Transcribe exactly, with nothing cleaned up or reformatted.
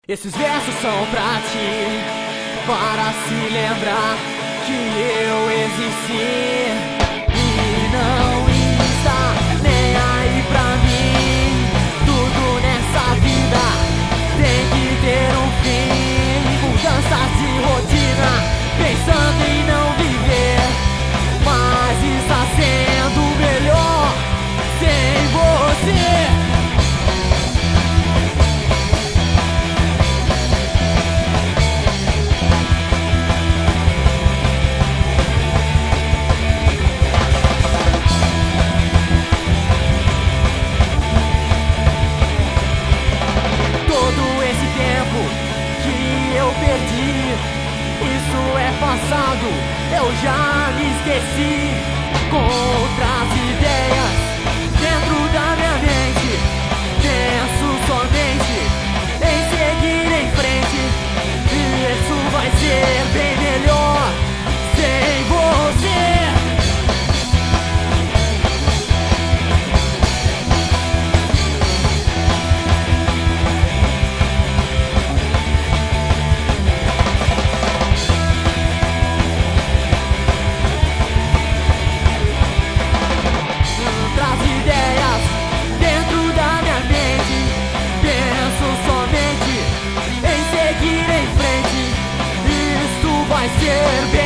Esses versos são pra ti, para se lembrar que eu existi e não está nem aí pra mim. Tudo nessa vida tem que ter um fim. Mudanças de rotina, pensando em não viver, mas está sendo melhor sem você. Perdi, isso é passado, eu já me esqueci. Com outras ideias dentro da minha mente, penso somente em seguir em frente. E isso vai ser bem melhor sem você. Vai ser bem